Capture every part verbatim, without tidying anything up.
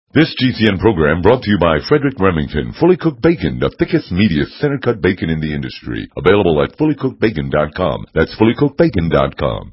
This G C N program brought to you by Frederick Remington, Fully Cooked Bacon, the thickest, meatiest, center-cut bacon in the industry. Available at fully cooked bacon dot com. That's fully cooked bacon dot com.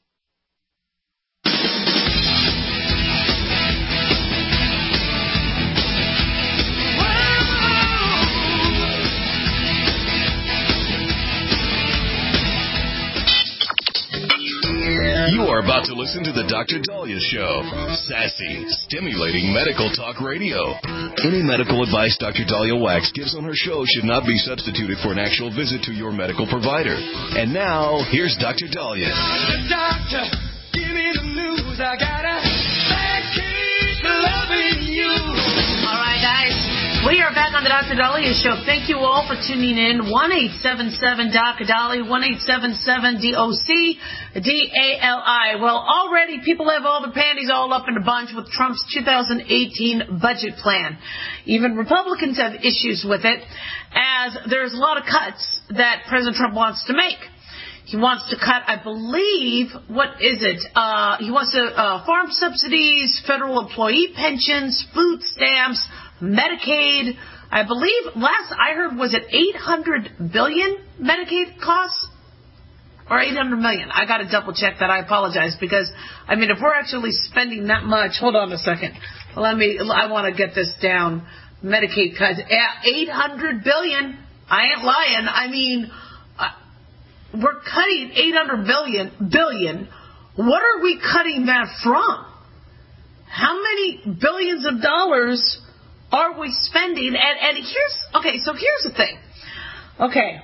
You are about to listen to the Doctor Dahlia Show. Sassy, stimulating medical talk radio. Any medical advice Doctor Dahlia Wax gives on her show should not be substituted for an actual visit to your medical provider. And now, here's Doctor Dahlia. Doctor, give me the news. I got a bad case of loving you. All right, guys. We are back on the Doctor Dahlia Show. Thank you all for tuning in. one eight seven seven Doctor Dahlia, one eight seven seven D O C D A L I. Well, already people have all the panties all up in a bunch with Trump's two thousand eighteen budget plan. Even Republicans have issues with it, as there's a lot of cuts that President Trump wants to make. He wants to cut, I believe, what is it? Uh, he wants to, uh, farm subsidies, federal employee pensions, food stamps, Medicaid. I believe last I heard was it eight hundred billion Medicaid costs or eight hundred million. I got to double check that. I apologize because I mean if we're actually spending that much, hold on a second. Let me. I want to get this down. Medicaid cuts eight hundred billion. I ain't lying. I mean uh, we're cutting eight hundred billion billion. What are we cutting that from? How many billions of dollars are we spending? And, and here's, okay, so here's the thing. Okay.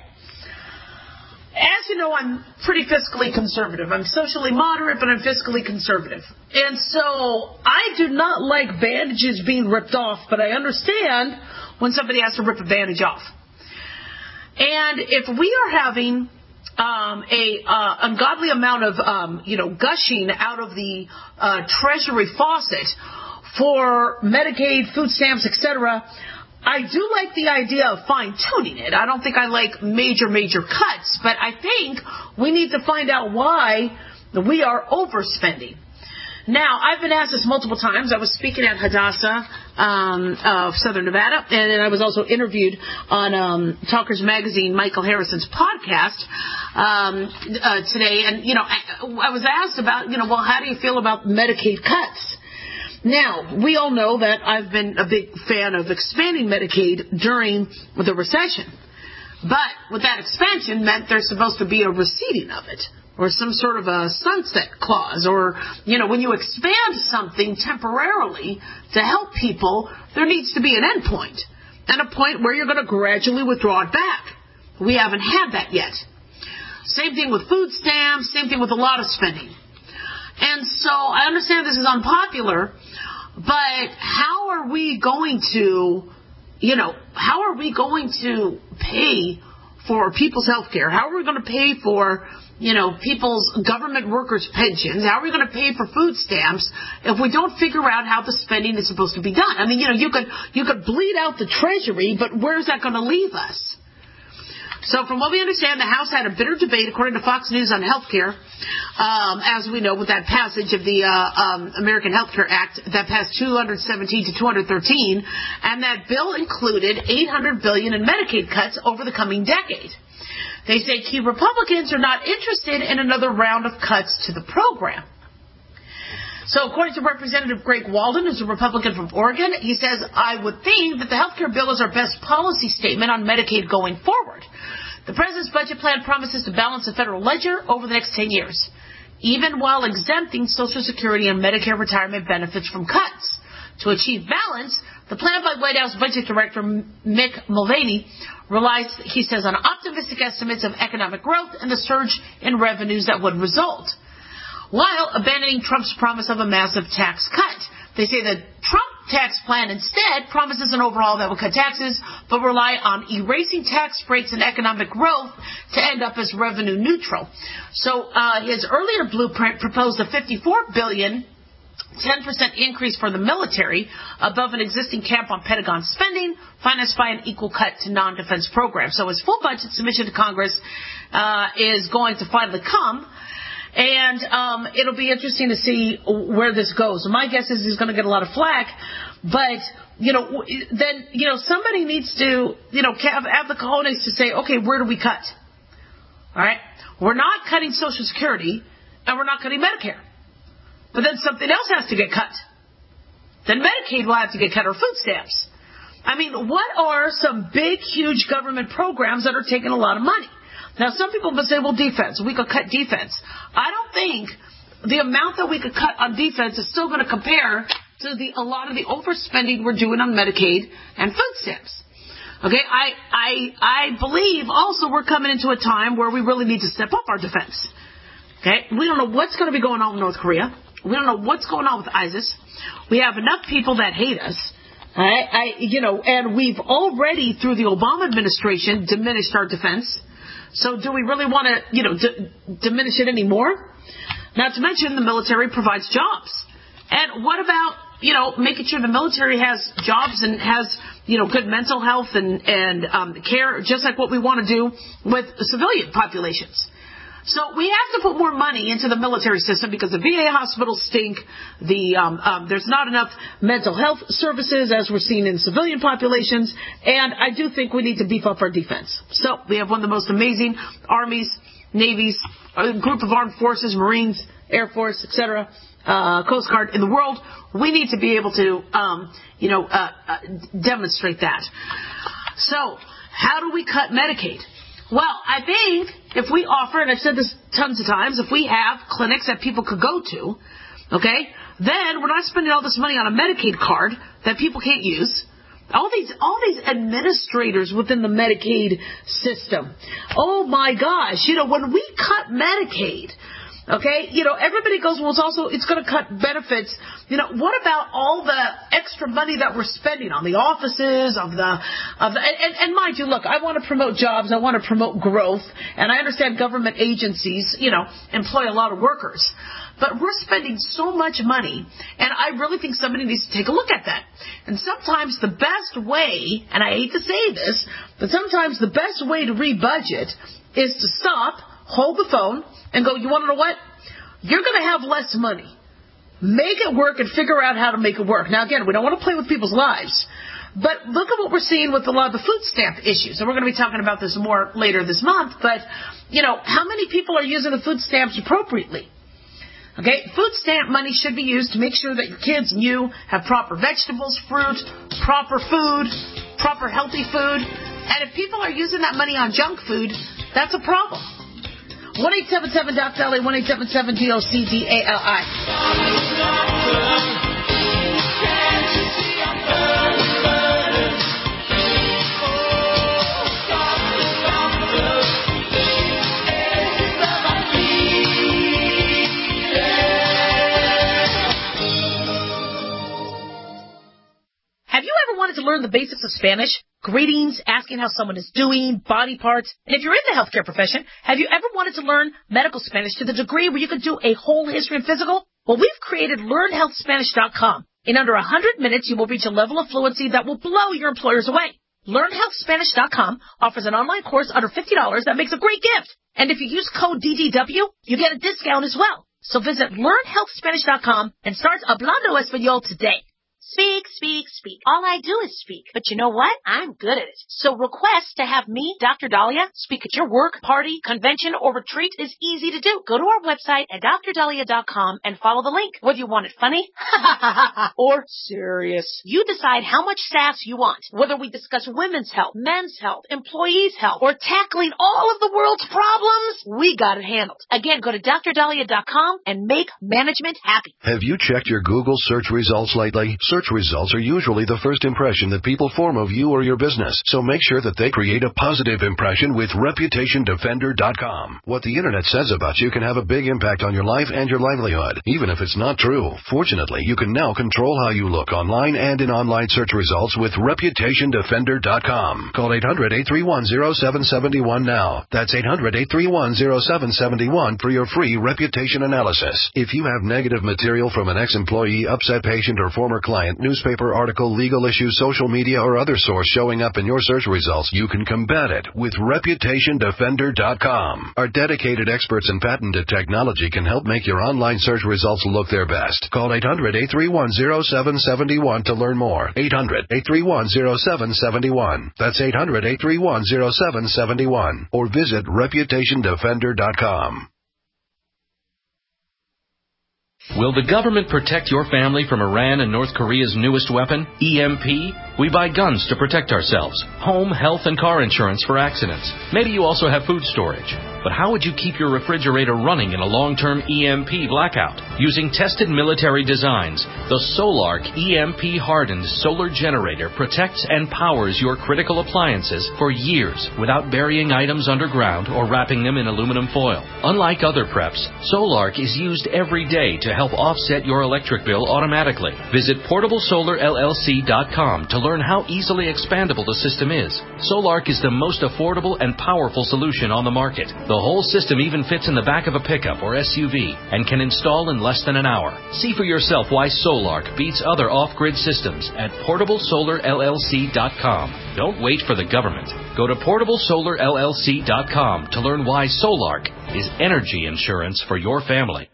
As you know, I'm pretty fiscally conservative. I'm socially moderate, but I'm fiscally conservative. And so I do not like bandages being ripped off, but I understand when somebody has to rip a bandage off. And if we are having um, a uh, ungodly amount of, um, you know, gushing out of the uh, Treasury faucet for Medicaid, food stamps, et cetera, I do like the idea of fine-tuning it. I don't think I like major, major cuts, but I think we need to find out why we are overspending. Now, I've been asked this multiple times. I was speaking at Hadassah um, of Southern Nevada, and then I was also interviewed on um, Talkers Magazine, Michael Harrison's podcast um, uh, today. And, you know, I, I was asked about, you know, well, how do you feel about Medicaid cuts? Now, we all know that I've been a big fan of expanding Medicaid during the recession. But with that expansion meant there's supposed to be a receding of it, or some sort of a sunset clause, or, you know, when you expand something temporarily to help people, there needs to be an end point, and a point where you're going to gradually withdraw it back. We haven't had that yet. Same thing with food stamps, same thing with a lot of spending. And so I understand this is unpopular, but how are we going to, you know, how are we going to pay for people's health care? How are we going to pay for, you know, people's government workers' pensions? How are we going to pay for food stamps if we don't figure out how the spending is supposed to be done? I mean, you know, you could, you could bleed out the Treasury, but where's that going to leave us? So from what we understand, the House had a bitter debate, according to Fox News, on health care, um, as we know, with that passage of the uh, um, American Health Care Act that passed two hundred seventeen to two hundred thirteen, and that bill included eight hundred billion dollars in Medicaid cuts over the coming decade. They say key Republicans are not interested in another round of cuts to the program. So according to Representative Greg Walden, who's a Republican from Oregon, he says, I would think that the health care bill is our best policy statement on Medicaid going forward. The president's budget plan promises to balance the federal ledger over the next ten years, even while exempting Social Security and Medicare retirement benefits from cuts. To achieve balance, the plan by White House Budget Director Mick Mulvaney relies, he says, on optimistic estimates of economic growth and the surge in revenues that would result, while abandoning Trump's promise of a massive tax cut. They say the Trump tax plan instead promises an overhaul that will cut taxes, but rely on erasing tax breaks and economic growth to end up as revenue neutral. So uh, his earlier blueprint proposed a fifty-four billion dollars, ten percent increase for the military above an existing cap on Pentagon spending, financed by an equal cut to non-defense programs. So his full budget submission to Congress uh, is going to finally come. And um, it'll be interesting to see where this goes. My guess is he's going to get a lot of flack, But, you know, then, you know, somebody needs to, you know, have, have the cojones to say, okay, where do we cut? All right? We're not cutting Social Security, and we're not cutting Medicare. But then something else has to get cut. Then Medicaid will have to get cut, or food stamps. I mean, what are some big, huge government programs that are taking a lot of money? Now, some people will say, well, defense. We could cut defense. I don't think the amount that we could cut on defense is still going to compare to the a lot of the overspending we're doing on Medicaid and food stamps. Okay, I, I, I believe also we're coming into a time where we really need to step up our defense. Okay, we don't know what's going to be going on with North Korea. We don't know what's going on with ISIS. We have enough people that hate us. I, I, you know, and we've already, through the Obama administration, diminished our defense. So do we really want to, you know, d- diminish it anymore? Not to mention the military provides jobs. And what about, you know, making sure the military has jobs and has, you know, good mental health and, and um, care, just like what we want to do with civilian populations. So we have to put more money into the military system because the V A hospitals stink. The um, um, there's not enough mental health services as we're seeing in civilian populations. And I do think we need to beef up our defense. So we have one of the most amazing armies, navies, a group of armed forces, Marines, Air Force, et cetera, uh, Coast Guard in the world. We need to be able to, um, you know, uh, uh, demonstrate that. So how do we cut Medicaid? Well, I think if we offer, and I've said this tons of times, if we have clinics that people could go to, okay, then we're not spending all this money on a Medicaid card that people can't use. All these, all these administrators within the Medicaid system. Oh my gosh, you know, when we cut Medicaid, okay, you know, everybody goes, well, it's also, it's going to cut benefits. You know, what about all the extra money that we're spending on the offices of the, of the, and, and mind you, look, I want to promote jobs. I want to promote growth. And I understand government agencies, you know, employ a lot of workers. But we're spending so much money, and I really think somebody needs to take a look at that. And sometimes the best way, and I hate to say this, but sometimes the best way to rebudget is to stop, hold the phone, and go, you want to know what? You're going to have less money. Make it work and figure out how to make it work. Now, again, we don't want to play with people's lives. But look at what we're seeing with a lot of the food stamp issues. And we're going to be talking about this more later this month. But, you know, how many people are using the food stamps appropriately? Okay, food stamp money should be used to make sure that your kids and you have proper vegetables, fruit, proper food, proper healthy food. And if people are using that money on junk food, that's a problem. one eight seven seven D O C D A L I, one eight seven seven D O C D A L I. Have you ever wanted to learn the basics of Spanish? Greetings, asking how someone is doing, body parts. And if you're in the healthcare profession, have you ever wanted to learn medical Spanish to the degree where you could do a whole history and physical? Well, we've created learn health spanish dot com. In under one hundred minutes, you will reach a level of fluency that will blow your employers away. learn health spanish dot com offers an online course under fifty dollars that makes a great gift. And if you use code D D W, you get a discount as well. So visit learn health spanish dot com and start Hablando Español today. Speak, speak, speak. All I do is speak. But you know what? I'm good at it. So request to have me, Doctor Dahlia, speak at your work, party, convention, or retreat is easy to do. Go to our website at dr dahlia dot com and follow the link. Whether you want it funny or serious, you decide how much sass you want. Whether we discuss women's health, men's health, employees' health, or tackling all of the world's problems, we got it handled. Again, go to dr dahlia dot com and make management happy. Have you checked your Google search results lately? Search results are usually the first impression that people form of you or your business, so make sure that they create a positive impression with reputation defender dot com. What the internet says about you can have a big impact on your life and your livelihood, even if it's not true. Fortunately, you can now control how you look online and in online search results with reputation defender dot com. Call eight hundred, eight three one, zero seven seven one now. That's eight hundred, eight three one, zero seven seven one for your free reputation analysis. If you have negative material from an ex-employee, upset patient, or former client, newspaper article, article, legal issue, social media, or other source showing up in your search results, you can combat it with Reputation Defender dot com. Our dedicated experts in patented technology can help make your online search results look their best. Call eight hundred, eight three one, zero seven seven one to learn more. eight hundred, eight three one, zero seven seven one. That's eight hundred, eight three one, zero seven seven one. Or visit Reputation Defender dot com. Will the government protect your family from Iran and North Korea's newest weapon, E M P? We buy guns to protect ourselves, home, health, and car insurance for accidents. Maybe you also have food storage. But how would you keep your refrigerator running in a long-term E M P blackout? Using tested military designs, the Solark E M P-hardened solar generator protects and powers your critical appliances for years without burying items underground or wrapping them in aluminum foil. Unlike other preps, Solark is used every day to help offset your electric bill automatically. Visit portable solar L L C dot com to learn how easily expandable the system is. Solark is the most affordable and powerful solution on the market. The whole system even fits in the back of a pickup or S U V and can install in less than an hour. See for yourself why Solark beats other off-grid systems at portable solar L L C dot com. Don't wait for the government. Go to portable solar L L C dot com to learn why Solark is energy insurance for your family.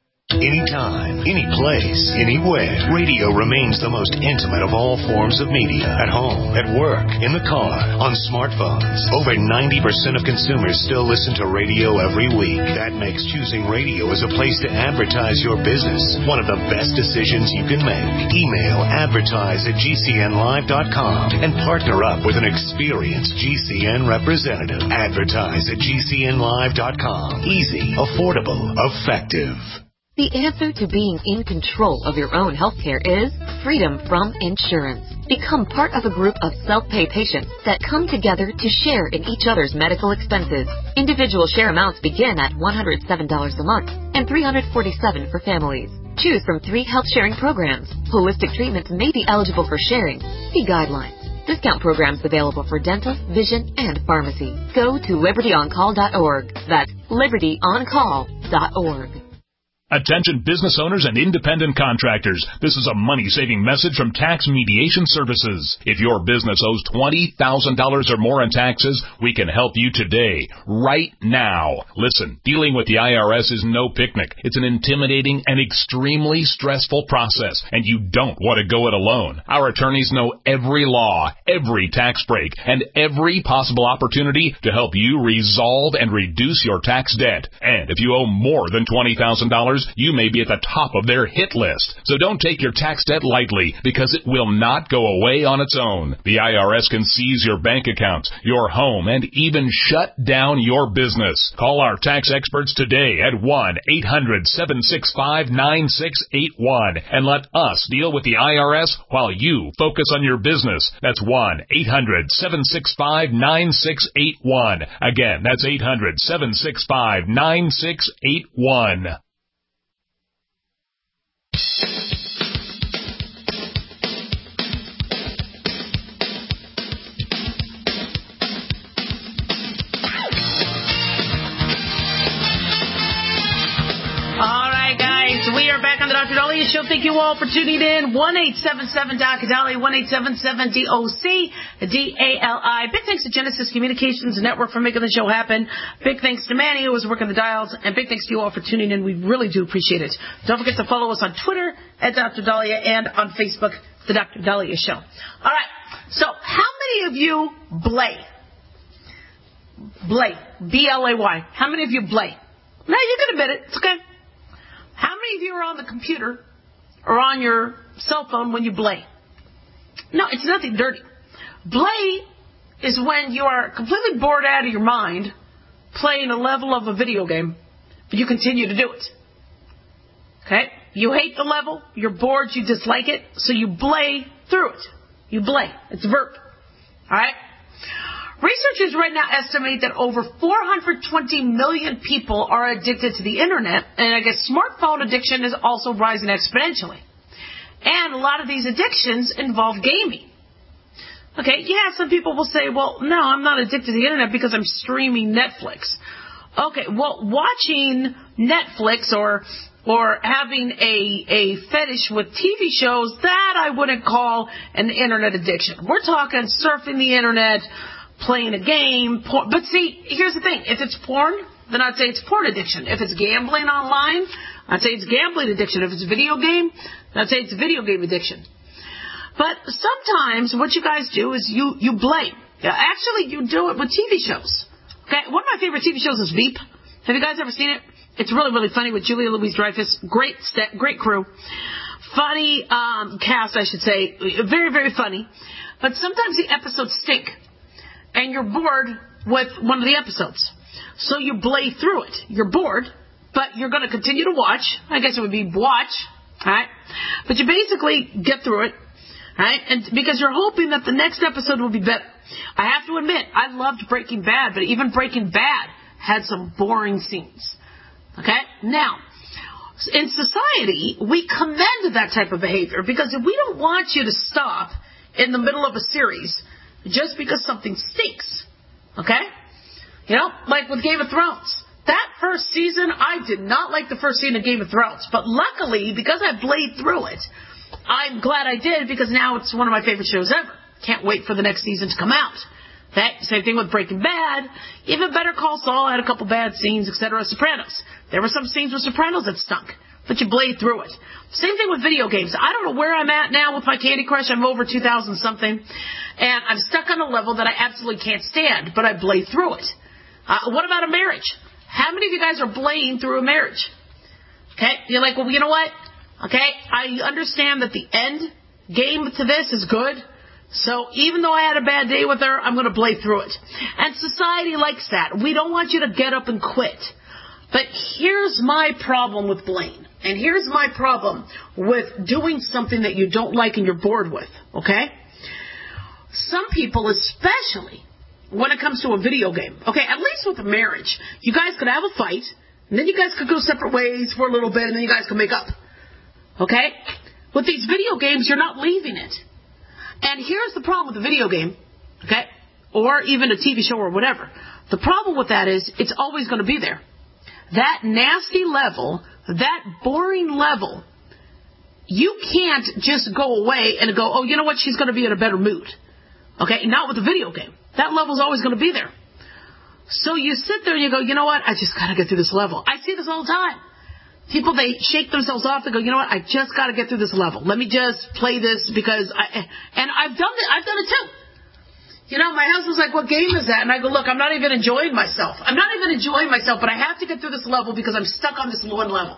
Anytime, any place, anywhere, radio remains the most intimate of all forms of media. At home, at work, in the car, on smartphones. Over ninety percent of consumers still listen to radio every week. That makes choosing radio as a place to advertise your business one of the best decisions you can make. Email advertise at G C N live dot com and partner up with an experienced G C N representative. Advertise at G C N live dot com. Easy, affordable, effective. The answer to being in control of your own healthcare is freedom from insurance. Become part of a group of self-pay patients that come together to share in each other's medical expenses. Individual share amounts begin at one hundred seven dollars a month and three hundred forty-seven dollars for families. Choose from three health sharing programs. Holistic treatments may be eligible for sharing. See guidelines. Discount programs available for dental, vision, and pharmacy. Go to liberty on call dot org. That's liberty on call dot org. Attention business owners and independent contractors. This is a money-saving message from Tax Mediation Services. If your business owes twenty thousand dollars or more in taxes, we can help you today, right now. Listen, dealing with the I R S is no picnic. It's an intimidating and extremely stressful process, and you don't want to go it alone. Our attorneys know every law, every tax break, and every possible opportunity to help you resolve and reduce your tax debt. And if you owe more than twenty thousand dollars, you may be at the top of their hit list. So don't take your tax debt lightly, because it will not go away on its own. The I R S can seize your bank accounts, your home, and even shut down your business. Call our tax experts today at one eight hundred, seven six five, nine six eight one and let us deal with the I R S while you focus on your business. That's one eight hundred, seven six five, nine six eight one. Again, that's eight hundred, seven six five, nine six eight one. We are back on the Doctor Daliah Show. Thank you all for tuning in. one eight seven seven D O C Daliah, one eight seven seven D O C D A L I. Big thanks to Genesis Communications Network for making the show happen. Big thanks to Manny, who was working the dials. And big thanks to you all for tuning in. We really do appreciate it. Don't forget to follow us on Twitter at Doctor Daliah and on Facebook, The Doctor Daliah Show. All right. So how many of you blay? Blay. B L A Y. How many of you blay? Now, you can admit it. It's okay. How many of you are on the computer or on your cell phone when you blay? No, it's nothing dirty. Blay is when you are completely bored out of your mind playing a level of a video game, but you continue to do it. Okay? You hate the level, you're bored, you dislike it, so you blay through it. You blay. It's a verb. All right? Researchers right now estimate that over four hundred twenty million people are addicted to the internet, and I guess smartphone addiction is also rising exponentially. And a lot of these addictions involve gaming. Okay, yeah, some people will say, well, no, I'm not addicted to the internet because I'm streaming Netflix. Okay, well, watching Netflix or or having a, a fetish with T V shows, that I wouldn't call an internet addiction. We're talking surfing the internet, playing a game. Porn. But see, here's the thing. If it's porn, then I'd say it's porn addiction. If it's gambling online, I'd say it's gambling addiction. If it's a video game, then I'd say it's video game addiction. But sometimes what you guys do is you, you blame. Actually, you do it with T V shows. Okay, one of my favorite T V shows is Veep. Have you guys ever seen it? It's really, really funny with Julia Louis-Dreyfus. Great, st- great crew. Funny um, cast, I should say. Very, very funny. But sometimes the episodes stink. And you're bored with one of the episodes. So you blay through it. You're bored, but you're going to continue to watch. I guess it would be watch. All right? But you basically get through it. All right? And because you're hoping that the next episode will be better. I have to admit, I loved Breaking Bad, but even Breaking Bad had some boring scenes. Okay? Now, in society, we commend that type of behavior because if we don't want you to stop in the middle of a series just because something stinks. Okay? You know, like with Game of Thrones. That first season, I did not like the first season of Game of Thrones. But luckily, because I blayed through it, I'm glad I did because now it's one of my favorite shows ever. Can't wait for the next season to come out. Okay? Same thing with Breaking Bad. Even Better Call Saul had a couple bad scenes, et cetera. Sopranos. There were some scenes with Sopranos that stunk. But you blade through it. Same thing with video games. I don't know where I'm at now with my Candy Crush. I'm over two thousand something. And I'm stuck on a level that I absolutely can't stand. But I blade through it. Uh, what about a marriage? How many of you guys are blading through a marriage? Okay? You're like, well, you know what? Okay? I understand that the end game to this is good. So even though I had a bad day with her, I'm going to blade through it. And society likes that. We don't want you to get up and quit. But here's my problem with blame. And here's my problem with doing something that you don't like and you're bored with. Okay? Some people, especially when it comes to a video game. Okay, at least with a marriage. You guys could have a fight. And then you guys could go separate ways for a little bit. And then you guys could make up. Okay? With these video games, you're not leaving it. And here's the problem with a video game, okay, or even a T V show or whatever. The problem with that is it's always going to be there. That nasty level, that boring level, you can't just go away and go, oh, you know what, she's going to be in a better mood. Okay, not with a video game. That level's always going to be there. So you sit there and you go, you know what, I just got to get through this level. I see this all the time. People, they shake themselves off. They go, you know what? I just got to get through this level. Let me just play this because I, and I've done it. I've done it too. You know, my husband's like, what game is that? And I go, look, I'm not even enjoying myself. I'm not even enjoying myself, but I have to get through this level because I'm stuck on this one level.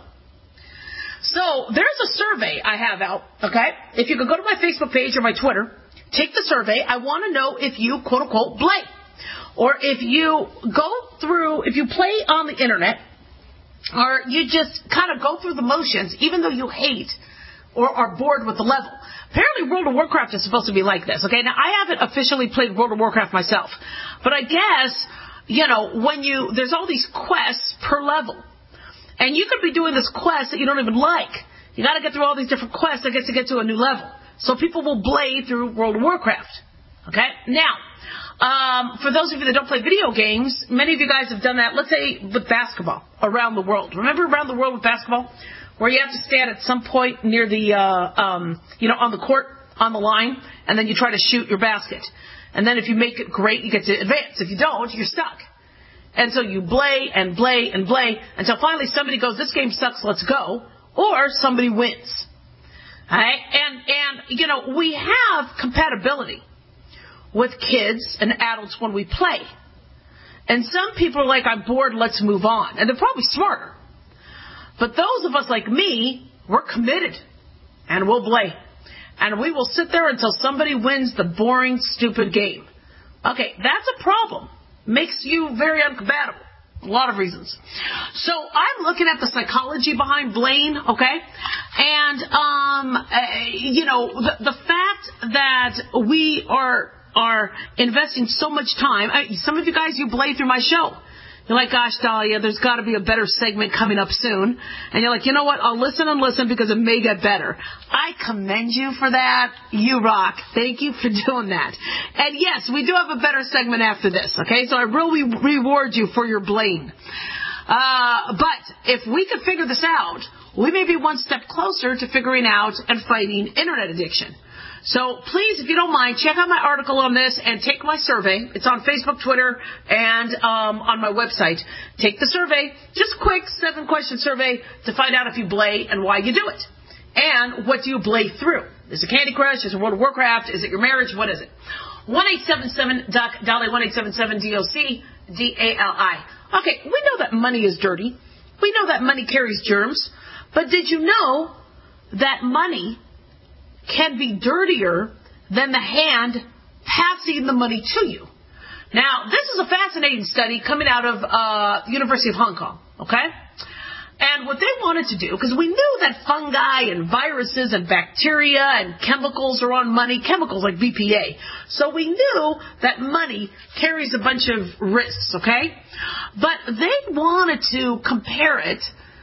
So there's a survey I have out, okay? If you could go to my Facebook page or my Twitter, take the survey. I want to know if you, quote unquote, blay. Or if you go through, if you play on the internet, or you just kind of go through the motions, even though you hate or are bored with the level. Apparently World of Warcraft is supposed to be like this, okay? Now, I haven't officially played World of Warcraft myself. But I guess, you know, when you, there's all these quests per level. And you could be doing this quest that you don't even like. You got to get through all these different quests, I guess, to get to a new level. So people will blade through World of Warcraft. Okay? Now, Um, for those of you that don't play video games, many of you guys have done that, let's say, with basketball around the world. Remember around the world with basketball? Where you have to stand at some point near the, uh, um, you know, on the court, on the line, and then you try to shoot your basket. And then if you make it great, you get to advance. If you don't, you're stuck. And so you blay and blay and blay until finally somebody goes, this game sucks, let's go. Or somebody wins. All right? And, and, you know, we have compatibility with kids and adults when we play. And some people are like, I'm bored, let's move on. And they're probably smarter. But those of us like me, we're committed. And we'll play. And we will sit there until somebody wins the boring, stupid game. Okay, that's a problem. Makes you very uncompatible. A lot of reasons. So I'm looking at the psychology behind Blaine, okay? And, um, uh, you know, the, the fact that we are are investing so much time. I, some of you guys, you blade through my show. You're like, gosh, Dahlia, there's got to be a better segment coming up soon. And you're like, you know what? I'll listen and listen because it may get better. I commend you for that. You rock. Thank you for doing that. And yes, we do have a better segment after this, okay? So I really reward you for your blame. Uh, but if we could figure this out, we may be one step closer to figuring out and fighting internet addiction. So please, if you don't mind, check out my article on this and take my survey. It's on Facebook, Twitter, and um, on my website. Take the survey, just a quick seven-question survey to find out if you blay and why you do it. And what do you blay through? Is it Candy Crush? Is it World of Warcraft? Is it your marriage? What is it? one eight seven seven D O C, Dolly, one eight seven seven D O C, D A L I. Okay, we know that money is dirty. We know that money carries germs. But did you know that money can be dirtier than the hand passing the money to you? Now, this is a fascinating study coming out of uh, University of Hong Kong, okay? And what they wanted to do, because we knew that fungi and viruses and bacteria and chemicals are on money, chemicals like B P A. So we knew that money carries a bunch of risks, okay? But they wanted to compare it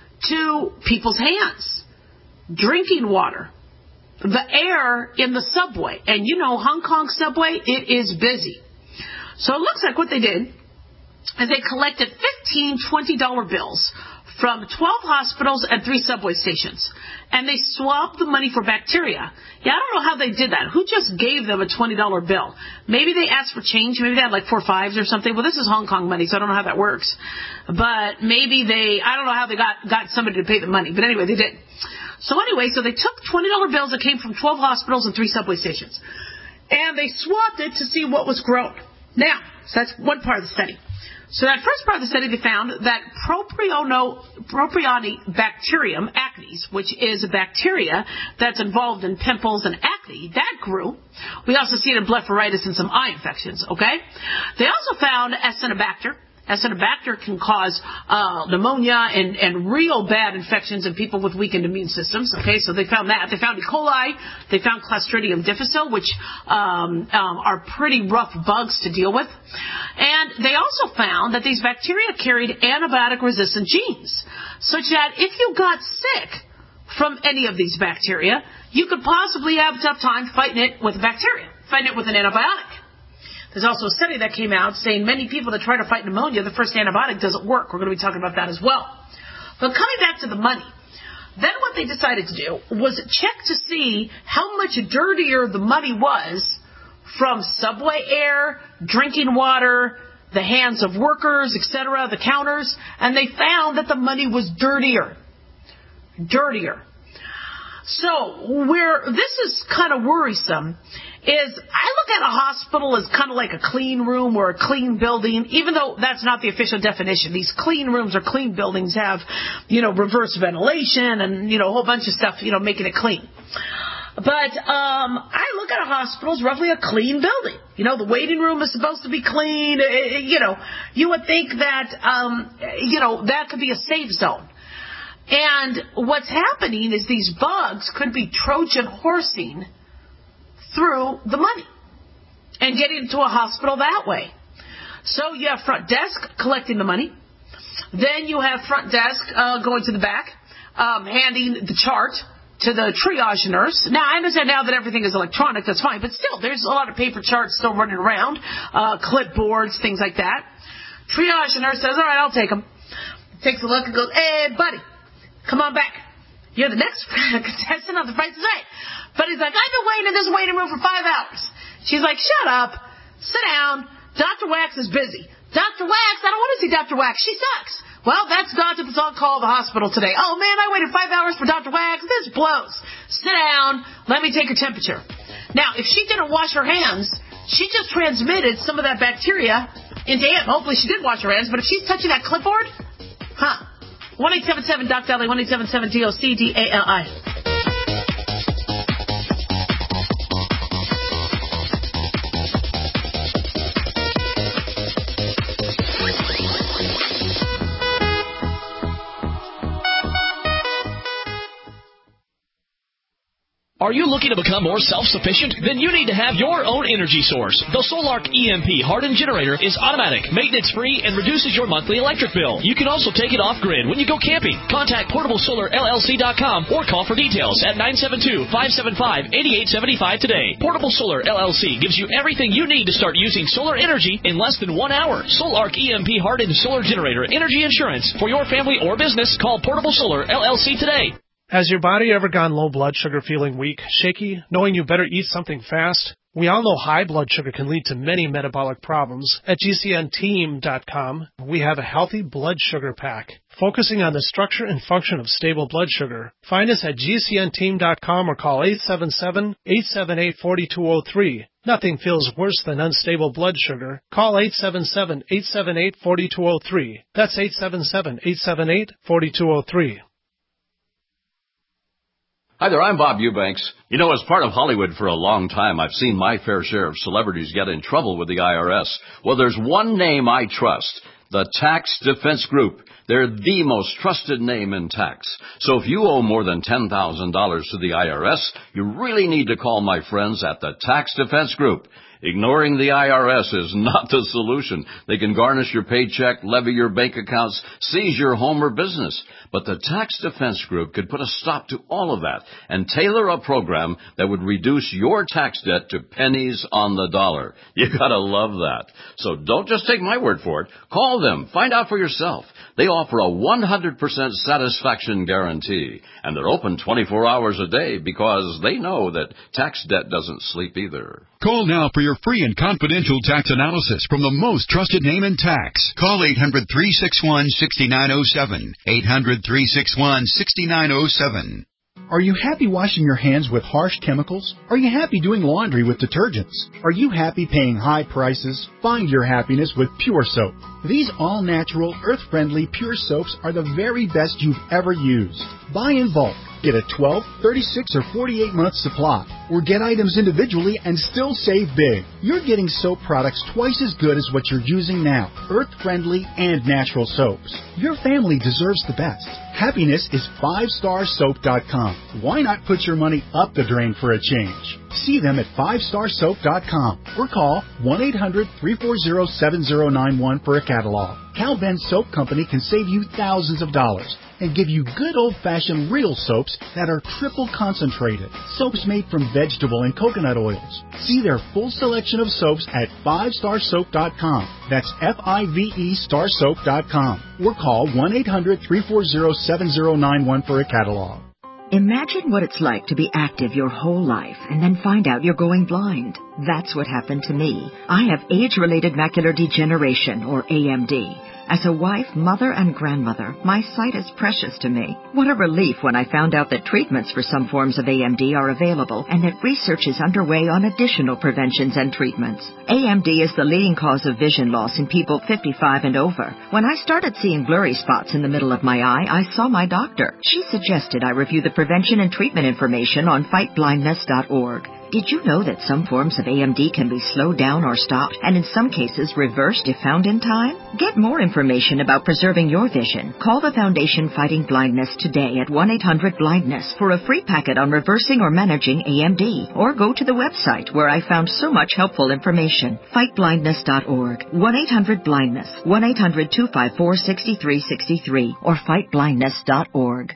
to people's hands, drinking water, the air in the subway. And you know, Hong Kong subway, it is busy. So it looks like what they did is they collected fifteen twenty dollar bills from twelve hospitals and three subway stations. And they swapped the money for bacteria. Yeah, I don't know how they did that. Who just gave them a twenty dollar bill? Maybe they asked for change. Maybe they had like four fives or something. Well, this is Hong Kong money, so I don't know how that works. But maybe they, I don't know how they got, got somebody to pay the money. But anyway, they did. So anyway, so they took twenty dollar bills that came from twelve hospitals and three subway stations. And they swapped it to see what was grown. Now, so that's one part of the study. So that first part of the study, they found that Propriono, Propionibacterium acnes, which is a bacteria that's involved in pimples and acne, that grew. We also see it in blepharitis and some eye infections, okay? They also found Acinetobacter. Acinetobacter can cause uh, pneumonia and, and real bad infections in people with weakened immune systems. Okay, so they found that. They found E. coli. They found Clostridium difficile, which um, um, are pretty rough bugs to deal with. And they also found that these bacteria carried antibiotic-resistant genes, such that if you got sick from any of these bacteria, you could possibly have a tough time fighting it with bacteria, fighting it with an antibiotic. There's also a study that came out saying many people that try to fight pneumonia, the first antibiotic doesn't work. We're going to be talking about that as well. But coming back to the money, then what they decided to do was check to see how much dirtier the money was from subway air, drinking water, the hands of workers, et cetera, the counters, and they found that the money was dirtier. Dirtier. So where this is kind of worrisome is I look at a hospital as kind of like a clean room or a clean building, even though that's not the official definition. These clean rooms or clean buildings have, you know, reverse ventilation and, you know, a whole bunch of stuff, you know, making it clean. But um, I look at a hospital as roughly a clean building. You know, the waiting room is supposed to be clean. You know, you would think that, um, you know, that could be a safe zone. And what's happening is these bugs could be Trojan horsing through the money and getting to a hospital that way. So you have front desk collecting the money. Then you have front desk uh, going to the back, um, handing the chart to the triage nurse. Now, I understand now that everything is electronic, that's fine, but still, there's a lot of paper charts still running around, uh, clipboards, things like that. Triage nurse says, all right, I'll take them. Takes a look and goes, hey, buddy, come on back. You're the next contestant on The Price is Right. But he's like, I've been waiting in this waiting room for five hours. She's like, shut up. Sit down. Doctor Wax is busy. Doctor Wax, I don't want to see Doctor Wax. She sucks. Well, that's doctor that's on call at the hospital today. Oh, man, I waited five hours for Doctor Wax. This blows. Sit down. Let me take your temperature. Now, if she didn't wash her hands, she just transmitted some of that bacteria into him. Hopefully she did wash her hands, but if she's touching that clipboard, huh? one eight seven seven D O C Dolly, one eight seven seven D O C D A L I. Are you looking to become more self-sufficient? Then you need to have your own energy source. The Solark E M P hardened generator is automatic, maintenance-free, and reduces your monthly electric bill. You can also take it off-grid when you go camping. Contact portable solar L L C dot com or call for details at nine seven two, five seven five, eight eight seven five today. Portable Solar L L C gives you everything you need to start using solar energy in less than one hour. Solark E M P hardened solar generator energy insurance. For your family or business, call Portable Solar L L C today. Has your body ever gone low blood sugar, feeling weak, shaky, knowing you better eat something fast? We all know high blood sugar can lead to many metabolic problems. At G C N team dot com, we have a healthy blood sugar pack, focusing on the structure and function of stable blood sugar. Find us at G C N team dot com or call eight seven seven, eight seven eight, four two zero three. Nothing feels worse than unstable blood sugar. Call eight seven seven, eight seven eight, four two zero three. That's eight seven seven, eight seven eight, four two zero three. Hi there, I'm Bob Eubanks. You know, as part of Hollywood for a long time, I've seen my fair share of celebrities get in trouble with the I R S. Well, there's one name I trust, the Tax Defense Group. They're the most trusted name in tax. So if you owe more than ten thousand dollars to the I R S, you really need to call my friends at the Tax Defense Group. Ignoring the I R S is not the solution. They can garnish your paycheck, levy your bank accounts, seize your home or business. But the Tax Defense Group could put a stop to all of that and tailor a program that would reduce your tax debt to pennies on the dollar. You gotta love that. So don't just take my word for it. Call them. Find out for yourself. They offer a one hundred percent satisfaction guarantee. And they're open twenty-four hours a day because they know that tax debt doesn't sleep either. Call now for your free and confidential tax analysis from the most trusted name in tax. Call eight hundred, three six one, six nine zero seven. eight hundred, three six one, six nine zero seven. Are you happy washing your hands with harsh chemicals? Are you happy doing laundry with detergents? Are you happy paying high prices? Find your happiness with Pure Soap. These all-natural, earth-friendly Pure Soaps are the very best you've ever used. Buy in bulk. Get a twelve, thirty-six, or forty-eight month supply. Or get items individually and still save big. You're getting soap products twice as good as what you're using now. Earth-friendly and natural soaps. Your family deserves the best. Happiness is five star soap dot com. Why not put your money up the drain for a change? See them at five star soap dot com or call one eight hundred, three four zero, seven zero nine one for a catalog. Cal Ben Soap Company can save you thousands of dollars and give you good old-fashioned real soaps that are triple concentrated. Soaps made from vegetable and coconut oils. See their full selection of soaps at five star soap dot com. That's F I V E star soap dot com. Or call one eight hundred, three four zero, seven zero nine one for a catalog. Imagine what it's like to be active your whole life and then find out you're going blind. That's what happened to me. I have age-related macular degeneration, or A M D. As a wife, mother, and grandmother, my sight is precious to me. What a relief when I found out that treatments for some forms of A M D are available and that research is underway on additional preventions and treatments. A M D is the leading cause of vision loss in people fifty-five and over. When I started seeing blurry spots in the middle of my eye, I saw my doctor. She suggested I review the prevention and treatment information on fight blindness dot org. Did you know that some forms of A M D can be slowed down or stopped, and in some cases reversed if found in time? Get more information about preserving your vision. Call the Foundation Fighting Blindness today at one eight hundred blindness for a free packet on reversing or managing A M D. Or go to the website where I found so much helpful information. fight blindness dot org. one eight hundred blindness. one eight hundred, two five four, six three six three. Or fight blindness dot org.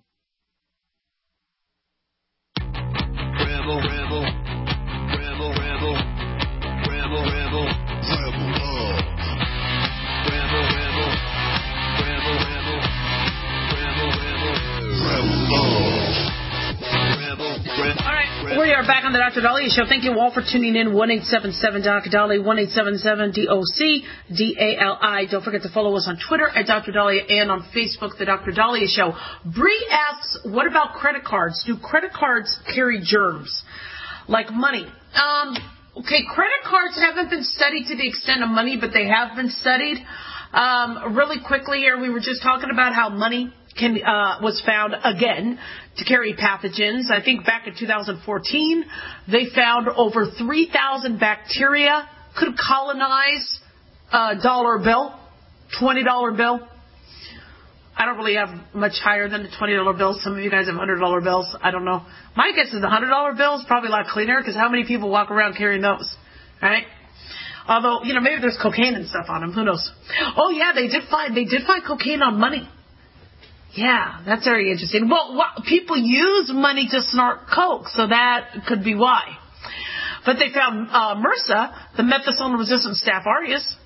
Rebel, rebel, rebel, rebel, rebel, rebel, rebel love. Rebel, rebel, rebel, rebel, rebel, rebel, rebel love. Rebel, rebel. All right, we are back on the Doctor Dahlia Show. Thank you all for tuning in. one eight seven seven D O C Dahlia, one eight seven seven D O C D A L I. Don't forget to follow us on Twitter at Doctor Dahlia and on Facebook, The Doctor Dahlia Show. Bree asks, what about credit cards? Do credit cards carry germs? Like money. Um, okay, credit cards haven't been studied to the extent of money, but they have been studied. Um, really quickly here, we were just talking about how money can uh, was found again to carry pathogens. I think back in two thousand fourteen, they found over three thousand bacteria could colonize a dollar bill, twenty dollar bill. I don't really have much higher than the twenty dollar bills. Some of you guys have one hundred dollar bills. I don't know. My guess is the one hundred dollar bill is probably a lot cleaner because how many people walk around carrying those, right? Although, you know, maybe there's cocaine and stuff on them. Who knows? Oh, yeah, they did find they did find cocaine on money. Yeah, that's very interesting. Well, what, people use money to snort coke, so that could be why. But they found uh, MRSA, the methicillin-resistant Staph aureus.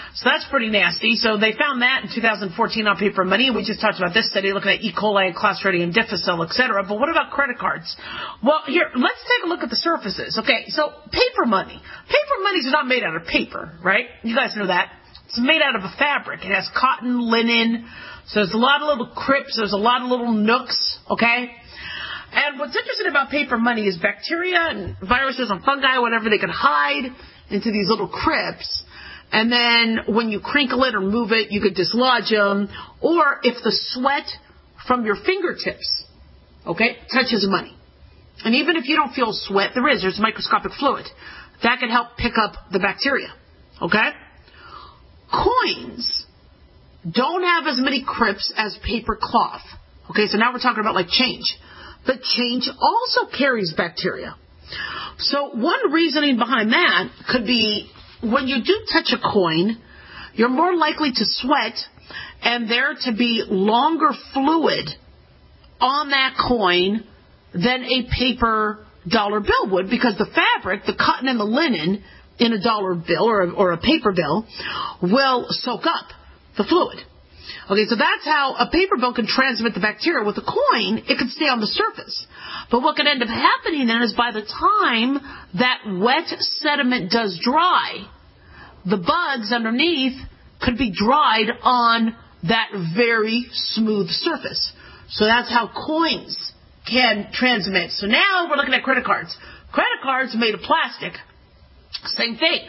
So that's pretty nasty. So they found that in two thousand fourteen on Paper Money. We just talked about this study looking at E. coli, Clostridium difficile, et cetera. But what about credit cards? Well, here, let's take a look at the surfaces. Okay, so Paper Money. Paper Money is not made out of paper, right? You guys know that. It's made out of a fabric. It has cotton, linen. So there's a lot of little crypts. There's a lot of little nooks, okay? And what's interesting about Paper Money is bacteria and viruses and fungi, whatever, they can hide into these little crypts. And then when you crinkle it or move it, you could dislodge them. Or if the sweat from your fingertips, okay, touches money. And even if you don't feel sweat, there is. There's microscopic fluid. That can help pick up the bacteria, okay? Coins don't have as many crypts as paper cloth. Okay, so now we're talking about like change. But change also carries bacteria. So one reasoning behind that could be when you do touch a coin, you're more likely to sweat and there to be longer fluid on that coin than a paper dollar bill would, because the fabric, the cotton and the linen in a dollar bill or a, or a paper bill will soak up the fluid. Okay, so that's how a paper bill can transmit the bacteria. With a coin, it can stay on the surface. But what can end up happening then is by the time that wet sediment does dry, the bugs underneath could be dried on that very smooth surface. So that's how coins can transmit. So now we're looking at credit cards. Credit cards are made of plastic. Same thing.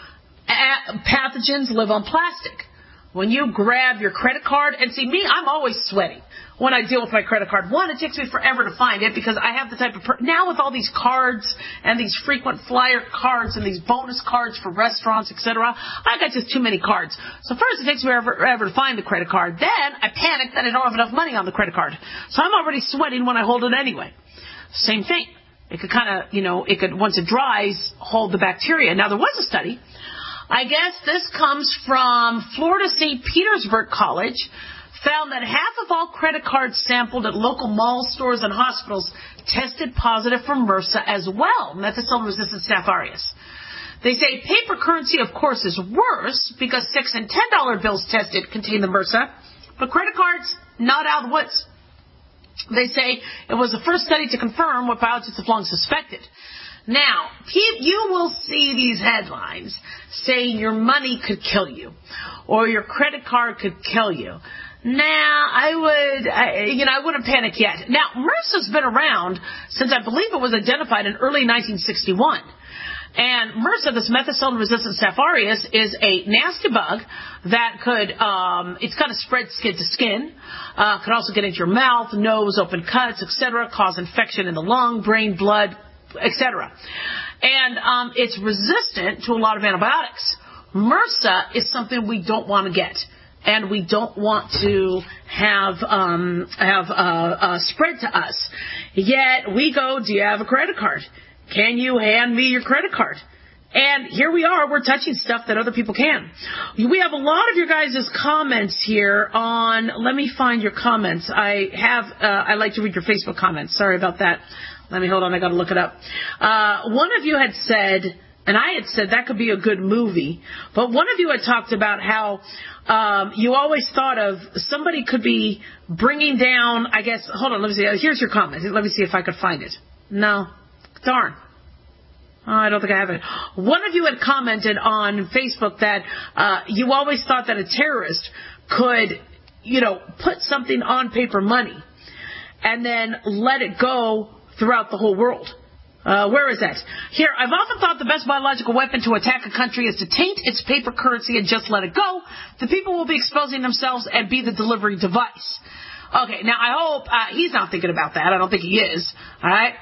A- pathogens live on plastic. When you grab your credit card, and see me, I'm always sweaty when I deal with my credit card. One, it takes me forever to find it because I have the type of, per- now with all these cards and these frequent flyer cards and these bonus cards for restaurants, et cetera, I got just too many cards. So first it takes me forever, forever to find the credit card. Then I panic that I don't have enough money on the credit card. So I'm already sweating when I hold it anyway. Same thing. It could kind of, you know, it could, once it dries, hold the bacteria. Now there was a study. I guess this comes from Florida Saint Petersburg College, found that half of all credit cards sampled at local mall stores and hospitals tested positive for MRSA as well, methicillin-resistant Staph aureus. They say paper currency, of course, is worse because six and ten dollar bills tested contain the MRSA, but credit cards, not out of the woods. They say it was the first study to confirm what biologists have long suspected. Now, you will see these headlines saying your money could kill you or your credit card could kill you. Now, I would, I, you know, I wouldn't panic yet. Now, MRSA's been around since I believe it was identified in early nineteen sixty-one. And MRSA, this methicillin-resistant Staph aureus, is a nasty bug that could, um, it's kind of spread skin to skin, uh, could also get into your mouth, nose, open cuts, et cetera, cause infection in the lung, brain, blood, et cetera. And um, it's resistant to a lot of antibiotics. MRSA is something we don't want to get, and we don't want to have um, have uh, uh, spread to us. Yet we go, do you have a credit card? Can you hand me your credit card? And here we are, we're touching stuff that other people can. We have a lot of your guys' comments here on, let me find your comments. I have, uh, I like to read your Facebook comments. Sorry about that. Let me, hold on, I gotta look it up. Uh, one of you had said, and I had said that could be a good movie, but one of you had talked about how um, you always thought of somebody could be bringing down, I guess, hold on, let me see, here's your comment. Let me see if I could find it. No. Darn. Oh, I don't think I have it. One of you had commented on Facebook that uh, you always thought that a terrorist could, you know, put something on paper money and then let it go throughout the whole world. Uh, where is that? Here, I've often thought the best biological weapon to attack a country is to taint its paper currency and just let it go. The people will be exposing themselves and be the delivery device. Okay, now I hope uh, he's not thinking about that. I don't think he is. All right.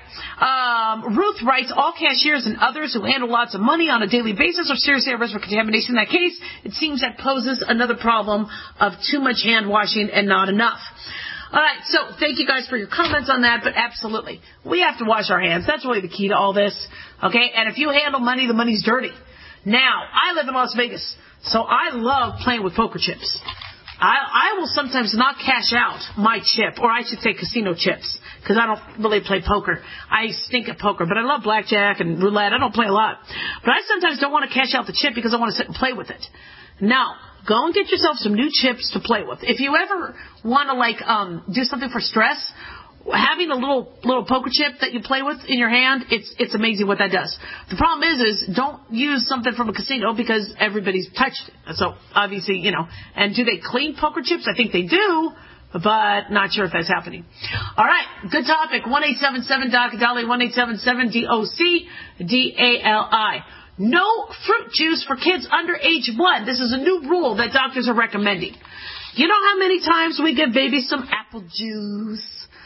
Um, Ruth writes, all cashiers and others who handle lots of money on a daily basis are seriously at risk for contamination. In that case, it seems that poses another problem of too much hand washing and not enough. All right, so thank you guys for your comments on that, but absolutely, we have to wash our hands. That's really the key to all this, okay? And if you handle money, the money's dirty. Now, I live in Las Vegas, so I love playing with poker chips. I, I will sometimes not cash out my chip, or I should say casino chips, because I don't really play poker. I stink at poker, but I love blackjack and roulette. I don't play a lot. But I sometimes don't want to cash out the chip because I want to sit and play with it. Now, go and get yourself some new chips to play with. If you ever want to, like, um, do something for stress, having a little little poker chip that you play with in your hand, it's it's amazing what that does. The problem is, is don't use something from a casino because everybody's touched it. So, obviously, you know, and do they clean poker chips? I think they do, but not sure if that's happening. All right, good topic. one eight seven seven D O C D A L I, one eight seven seven D O C D A L I. No fruit juice for kids under age one. This is a new rule that doctors are recommending. You know how many times we give babies some apple juice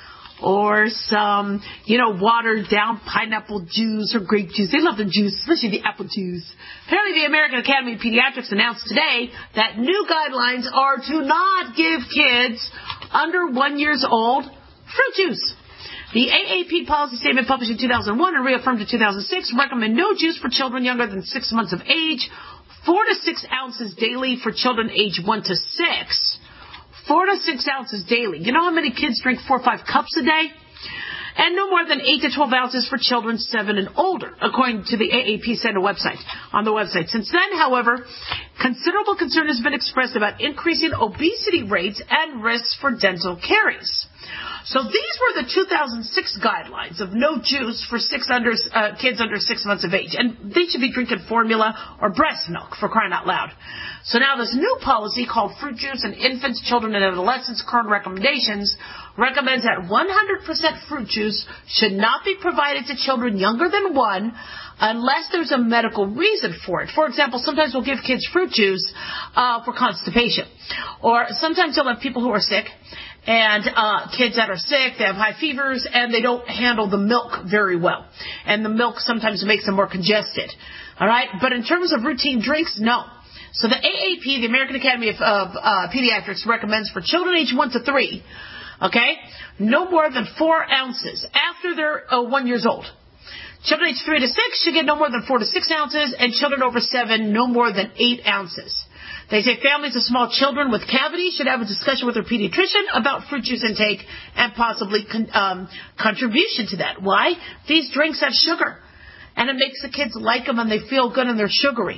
or some, you know, watered down pineapple juice or grape juice? They love the juice, especially the apple juice. Apparently the American Academy of Pediatrics announced today that new guidelines are to not give kids under one years old fruit juice. The A A P policy statement published in two thousand one and reaffirmed in two thousand six recommend no juice for children younger than six months of age, four to six ounces daily for children age one to six. Four to six ounces daily. You know how many kids drink four or five cups a day? And no more than eight to twelve ounces for children seven and older, according to the A A P Center website, on the website. Since then, however, considerable concern has been expressed about increasing obesity rates and risks for dental caries. So these were the two thousand six guidelines of no juice for six under, uh, kids under six months of age. And they should be drinking formula or breast milk, for crying out loud. So now this new policy called Fruit Juice in Infants, Children, and Adolescents Current Recommendations recommends that one hundred percent fruit juice should not be provided to children younger than one unless there's a medical reason for it. For example, sometimes we'll give kids fruit juice uh, for constipation. Or sometimes you'll have people who are sick, and uh, kids that are sick, they have high fevers, and they don't handle the milk very well. And the milk sometimes makes them more congested. All right? But in terms of routine drinks, no. So the A A P, the American Academy of, of uh, Pediatrics, recommends for children age one to three, okay, no more than four ounces after they're uh, one years old. Children age three to six should get no more than four to six ounces, and children over seven, no more than eight ounces. They say families of small children with cavities should have a discussion with their pediatrician about fruit juice intake and possibly con- um, contribution to that. Why? These drinks have sugar, and it makes the kids like them and they feel good and they're sugary.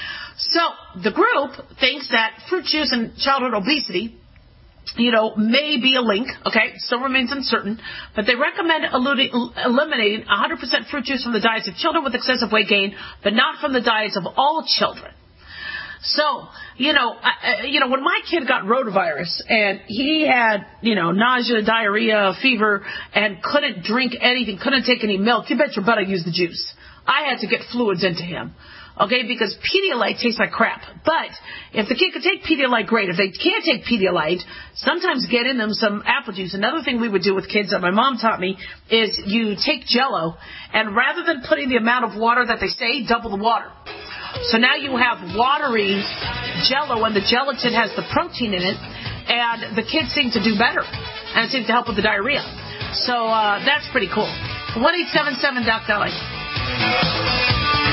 So the group thinks that fruit juice and childhood obesity, you know, may be a link, okay, still remains uncertain, but they recommend eluding, eliminating one hundred percent fruit juice from the diets of children with excessive weight gain, but not from the diets of all children. So, you know, I, you know, when my kid got rotavirus and he had, you know, nausea, diarrhea, fever, and couldn't drink anything, couldn't take any milk, you bet your butt I used the juice. I had to get fluids into him. Okay, because Pedialyte tastes like crap. But if the kid could take Pedialyte, great. If they can't take Pedialyte, sometimes get in them some apple juice. Another thing we would do with kids that my mom taught me is you take Jell-O, and rather than putting the amount of water that they say, double the water. So now you have watery Jell-O, and the gelatin has the protein in it, and the kids seem to do better, and it seems to help with the diarrhea. So uh, that's pretty cool. one eight seven seven D O C D A L I.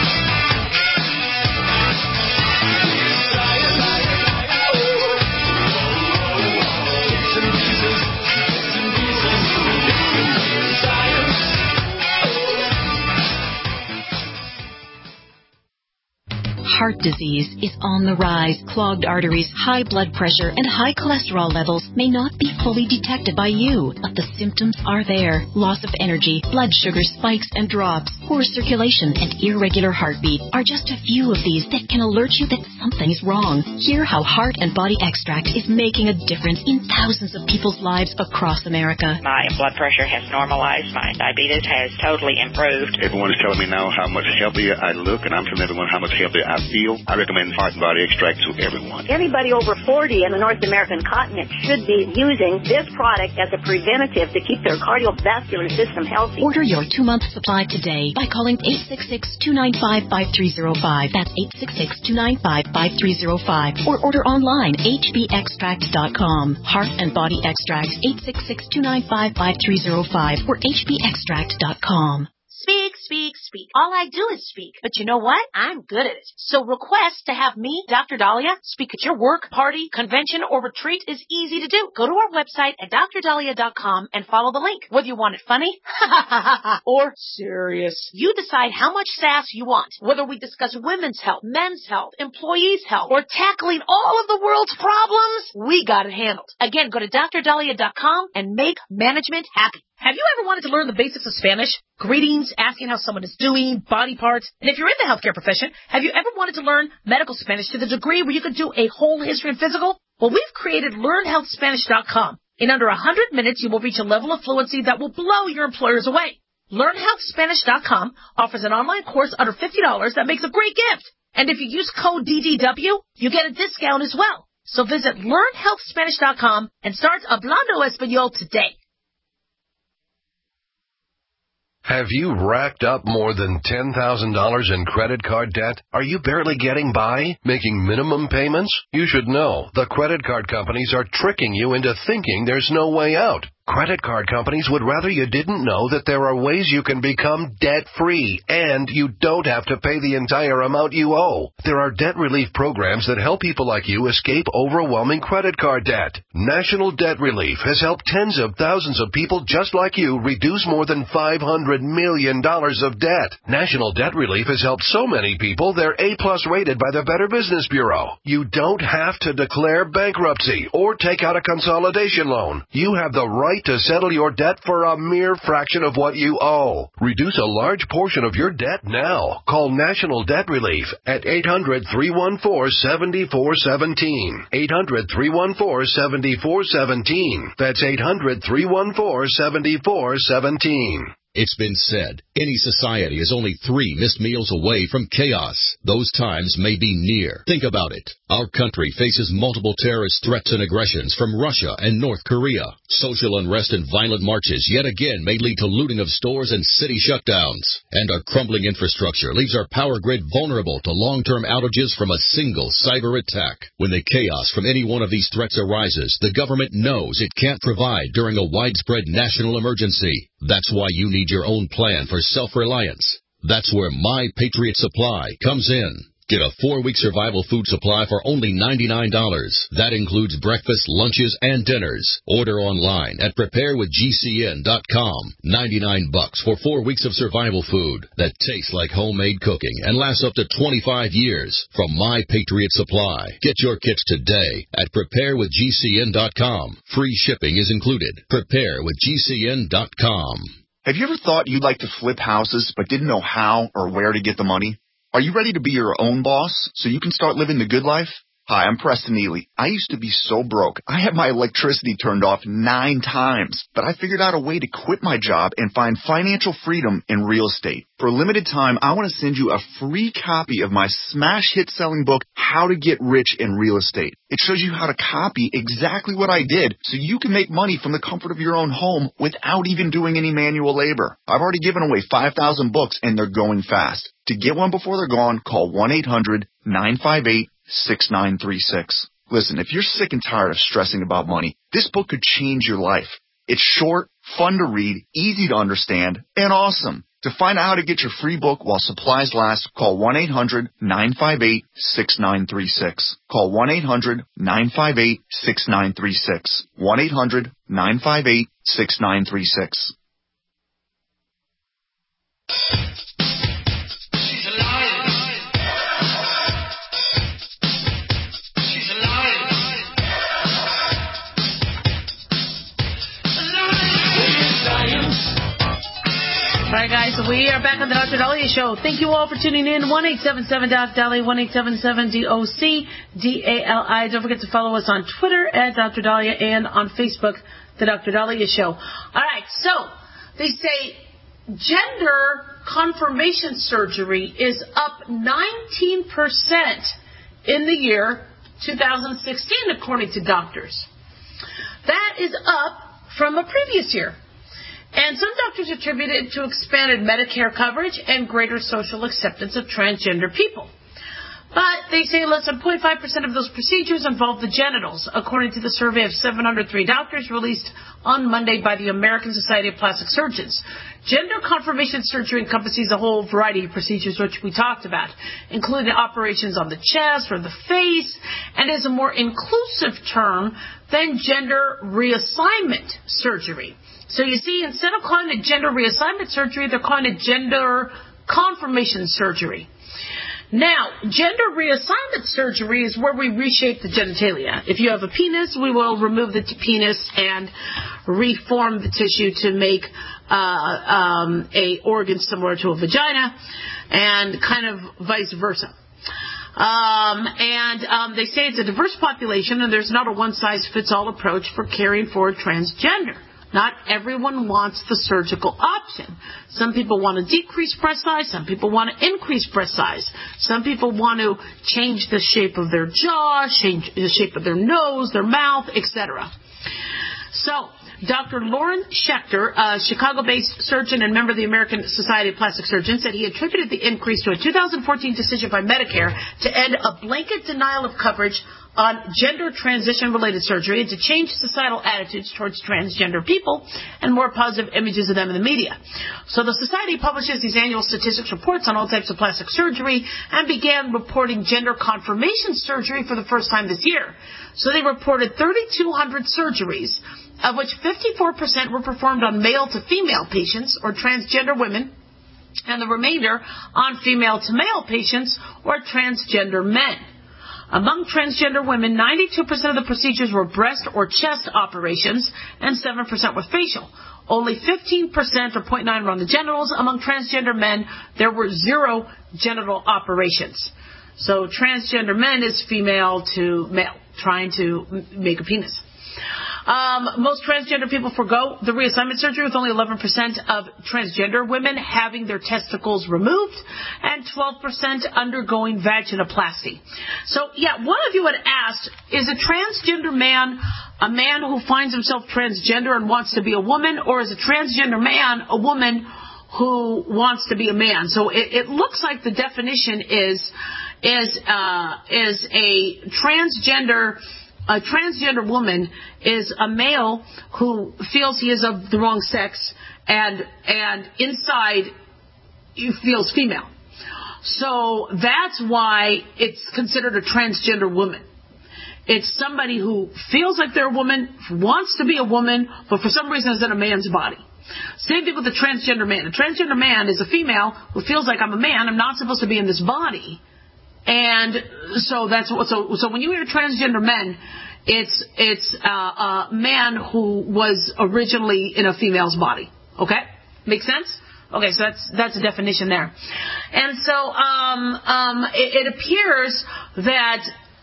Heart disease is on the rise. Clogged arteries, high blood pressure, and high cholesterol levels may not be fully detected by you, but the symptoms are there. Loss of energy, blood sugar spikes and drops, poor circulation, and irregular heartbeat are just a few of these that can alert you that something's wrong. Hear how Heart and Body Extract is making a difference in thousands of people's lives across America. My blood pressure has normalized. My diabetes has totally improved. Everyone is telling me now how much healthier I look, and I'm telling everyone how much healthier I feel. I recommend Heart and Body Extract to everyone. Everybody over forty in the North American continent should be using this product as a preventative to keep their cardiovascular system healthy. Order your two-month supply today by calling eight six six, two nine five, five three zero five. That's eight six six, two nine five, five three zero five. Or order online, h b extract dot com. Heart and Body Extract, eight six six, two nine five, five three zero five or h b extract dot com. Speak speak, speak. All I do is speak. But you know what? I'm good at it. So request to have me, Doctor Dahlia, speak at your work, party, convention, or retreat is easy to do. Go to our website at dr dahlia dot com and follow the link. Whether you want it funny or serious, you decide how much sass you want. Whether we discuss women's health, men's health, employees' health, or tackling all of the world's problems, we got it handled. Again, go to dr dahlia dot com and make management happy. Have you ever wanted to learn the basics of Spanish? Greetings, asking how someone is doing, body parts. And if you're in the healthcare profession, have you ever wanted to learn medical Spanish to the degree where you could do a whole history and physical? Well, we've created learn health spanish dot com. In under one hundred minutes, you will reach a level of fluency that will blow your employers away. learn health spanish dot com offers an online course under fifty dollars that makes a great gift. And if you use code D D W, you get a discount as well. So visit learn health spanish dot com and start Hablando Español today. Have you racked up more than ten thousand dollars in credit card debt? Are you barely getting by, making minimum payments? You should know the credit card companies are tricking you into thinking there's no way out. Credit card companies would rather you didn't know that there are ways you can become debt-free, and you don't have to pay the entire amount you owe. There are debt relief programs that help people like you escape overwhelming credit card debt. National Debt Relief has helped tens of thousands of people just like you reduce more than five hundred million dollars of debt. National Debt Relief has helped so many people they're A-plus rated by the Better Business Bureau. You don't have to declare bankruptcy or take out a consolidation loan. You have the right to settle your debt for a mere fraction of what you owe. Reduce a large portion of your debt now. Call National Debt Relief at eight hundred, three one four, seven four one seven. eight hundred, three one four, seven four one seven. That's eight hundred, three one four, seven four one seven. It's been said, any society is only three missed meals away from chaos. Those times may be near. Think about it. Our country faces multiple terrorist threats and aggressions from Russia and North Korea. Social unrest and violent marches yet again may lead to looting of stores and city shutdowns. And our crumbling infrastructure leaves our power grid vulnerable to long-term outages from a single cyber attack. When the chaos from any one of these threats arises, the government knows it can't provide during a widespread national emergency. That's why you need your own plan for self-reliance. That's where My Patriot Supply comes in. Get a four-week survival food supply for only ninety-nine dollars. That includes breakfast, lunches, and dinners. Order online at prepare with G C N dot com. ninety-nine bucks for four weeks of survival food that tastes like homemade cooking and lasts up to twenty-five years from My Patriot Supply. Get your kits today at prepare with G C N dot com. Free shipping is included. prepare with G C N dot com. Have you ever thought you'd like to flip houses but didn't know how or where to get the money? Are you ready to be your own boss so you can start living the good life? Hi, I'm Preston Neely. I used to be so broke. I had my electricity turned off nine times, but I figured out a way to quit my job and find financial freedom in real estate. For a limited time, I want to send you a free copy of my smash hit selling book, How to Get Rich in Real Estate. It shows you how to copy exactly what I did so you can make money from the comfort of your own home without even doing any manual labor. I've already given away five thousand books and they're going fast. To get one before they're gone, call one eight hundred, nine five eight, six nine three six. Listen, if you're sick and tired of stressing about money, this book could change your life. It's short, fun to read, easy to understand, and awesome. To find out how to get your free book while supplies last, call one eight hundred, nine five eight, six nine three six. Call one eight hundred, nine five eight, six nine three six. one eight hundred, nine five eight, six nine three six. All right, guys, we are back on the Doctor Dahlia Show. Thank you all for tuning in. one eight seven seven Doc Dahlia, one eight seven seven D O C D A L I. Don't forget to follow us on Twitter at Doctor Dahlia and on Facebook, The Doctor Dahlia Show. All right, so they say gender confirmation surgery is up nineteen percent in the year two thousand sixteen, according to doctors. That is up from a previous year. And some doctors attribute it to expanded Medicare coverage and greater social acceptance of transgender people. But they say less than zero point five percent of those procedures involve the genitals, according to the survey of seven hundred three doctors released on Monday by the American Society of Plastic Surgeons. Gender confirmation surgery encompasses a whole variety of procedures, which we talked about, including operations on the chest or the face, and is a more inclusive term than gender reassignment surgery. So you see, instead of calling it gender reassignment surgery, they're calling it gender confirmation surgery. Now, gender reassignment surgery is where we reshape the genitalia. If you have a penis, we will remove the penis and reform the tissue to make uh, um, a organ similar to a vagina, and kind of vice versa. Um, and um, they say it's a diverse population, and there's not a one-size-fits-all approach for carrying forward transgender. Not everyone wants the surgical option. Some people want to decrease breast size. Some people want to increase breast size. Some people want to change the shape of their jaw, change the shape of their nose, their mouth, et cetera. So, Doctor Lauren Schechter, a Chicago-based surgeon and member of the American Society of Plastic Surgeons, said he attributed the increase to a two thousand fourteen decision by Medicare to end a blanket denial of coverage on gender transition-related surgery and to change societal attitudes towards transgender people and more positive images of them in the media. So the Society publishes these annual statistics reports on all types of plastic surgery and began reporting gender confirmation surgery for the first time this year. So they reported three thousand two hundred surgeries, of which fifty-four percent were performed on male to female patients or transgender women, and the remainder on female to male patients or transgender men. Among transgender women, ninety-two percent of the procedures were breast or chest operations, and seven percent were facial. Only fifteen percent, or zero point nine, were on the genitals. Among transgender men, there were zero genital operations. So transgender men is female to male, trying to make a penis. Um, most transgender people forgo the reassignment surgery, with only eleven percent of transgender women having their testicles removed and twelve percent undergoing vaginoplasty. So, yeah, one of you had asked, is a transgender man a man who finds himself transgender and wants to be a woman, or is a transgender man a woman who wants to be a man? So it, it looks like the definition is is uh, is a transgender. A transgender woman is a male who feels he is of the wrong sex and and inside he feels female. So that's why it's considered a transgender woman. It's somebody who feels like they're a woman, wants to be a woman, but for some reason is in a man's body. Same thing with the transgender man. A transgender man is a female who feels like I'm a man, I'm not supposed to be in this body. And so that's what, so, so when you hear transgender men, it's, it's, uh, a man who was originally in a female's body. Okay? Make sense? Okay, so that's, that's a definition there. And so, um, um, it, it appears that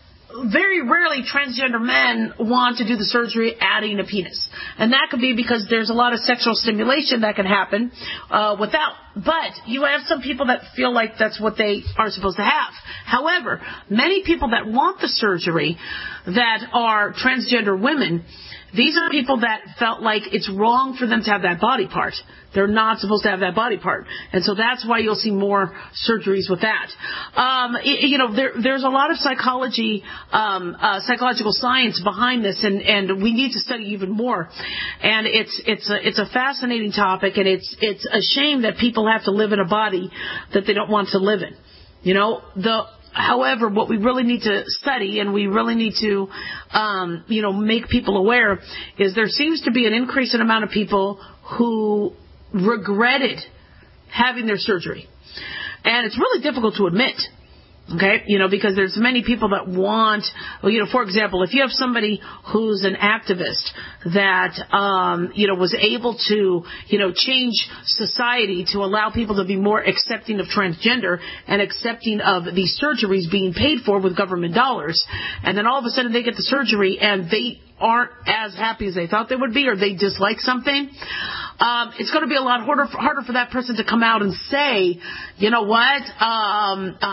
very rarely transgender men want to do the surgery adding a penis. And that could be because there's a lot of sexual stimulation that can happen uh, without. But you have some people that feel like that's what they are supposed to have. However, many people that want the surgery that are transgender women, these are people that felt like it's wrong for them to have that body part. They're not supposed to have that body part. And so that's why you'll see more surgeries with that. Um, you know, there, there's a lot of psychology, um, uh, psychological science behind this, and, and we need to study even more. And it's, it's a, it's a fascinating topic, and it's, it's a shame that people have to live in a body that they don't want to live in. You know, the, However, what we really need to study, and we really need to, um, you know, make people aware, is there seems to be an increase in amount of people who regretted having their surgery. And it's really difficult to admit. Okay, you know, because there's many people that want, well, you know, for example, if you have somebody who's an activist that, um, you know, was able to, you know, change society to allow people to be more accepting of transgender and accepting of these surgeries being paid for with government dollars, and then all of a sudden they get the surgery and they aren't as happy as they thought they would be, or they dislike something, um, it's going to be a lot harder for, harder for that person to come out and say, you know what, um, um,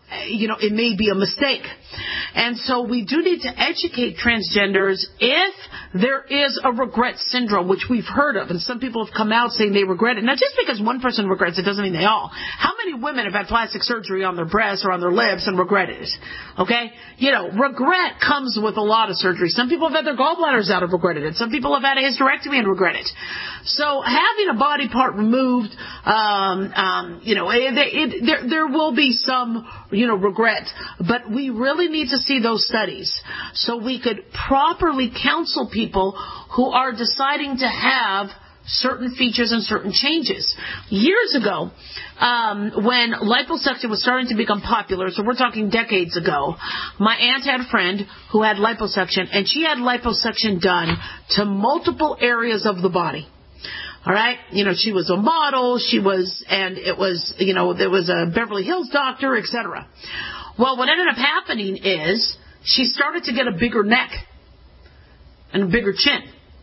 you know, it may be a mistake. And so we do need to educate transgenders if there is a regret syndrome, which we've heard of, and some people have come out saying they regret it. Now, just because one person regrets it doesn't mean they all. How many women have had plastic surgery on their breasts or on their lips and regretted it? Okay? You know, regret comes with a lot of surgery. Some people have had their gallbladders out and regretted it. Some people have had a hysterectomy and regret it. So having a body part removed, um, um, you know, it, it, there, there will be some, you know, regret. But we really need to see those studies so we could properly counsel people who are deciding to have certain features and certain changes. Years ago, um, when liposuction was starting to become popular, so we're talking decades ago, my aunt had a friend who had liposuction, and she had liposuction done to multiple areas of the body. All right, you know, she was a model, she was, and it was, you know, there was a Beverly Hills doctor, et cetera. Well, what ended up happening is she started to get a bigger neck and a bigger chin.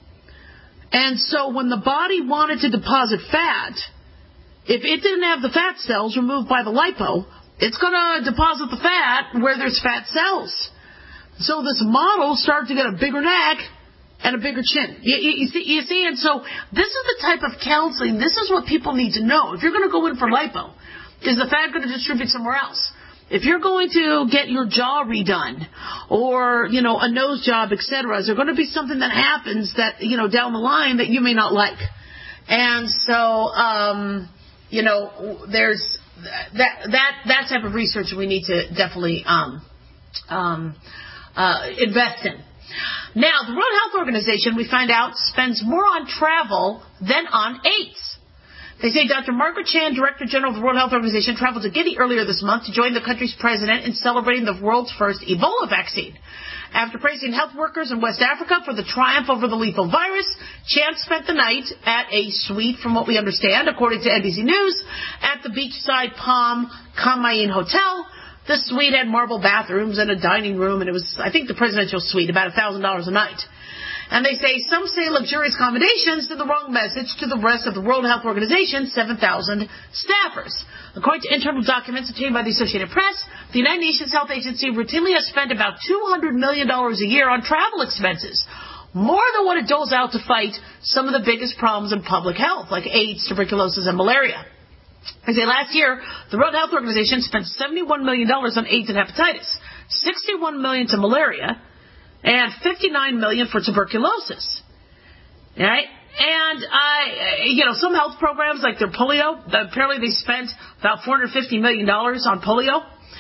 And so when the body wanted to deposit fat, if it didn't have the fat cells removed by the lipo, it's going to deposit the fat where there's fat cells. So this model started to get a bigger neck and a bigger chin. You, you, you, see, you see, and so this is the type of counseling, this is what people need to know. If you're going to go in for lipo, is the fat going to distribute somewhere else? If you're going to get your jaw redone or, you know, a nose job, et cetera, is there going to be something that happens that, you know, down the line that you may not like? And so, um, you know, there's that, that, that type of research we need to definitely, um, um, uh, invest in. Now, the World Health Organization, we find out, spends more on travel than on AIDS. They say Doctor Margaret Chan, Director General of the World Health Organization, traveled to Guinea earlier this month to join the country's president in celebrating the world's first Ebola vaccine. After praising health workers in West Africa for the triumph over the lethal virus, Chan spent the night at a suite, from what we understand, according to N B C News, at the beachside Palm Kamayin Hotel. The suite had marble bathrooms and a dining room, and it was, I think, the presidential suite, about one thousand dollars a night. And they say some say luxurious accommodations send the wrong message to the rest of the World Health Organization's seven thousand staffers. According to internal documents obtained by the Associated Press, the United Nations Health Agency routinely has spent about two hundred million dollars a year on travel expenses, more than what it doles out to fight some of the biggest problems in public health, like AIDS, tuberculosis, and malaria. They say last year, the World Health Organization spent seventy-one million dollars on AIDS and hepatitis, sixty-one million dollars to malaria, and fifty-nine million dollars for tuberculosis. All right? And, uh, you know, some health programs like their polio, apparently they spent about four hundred fifty million dollars on polio.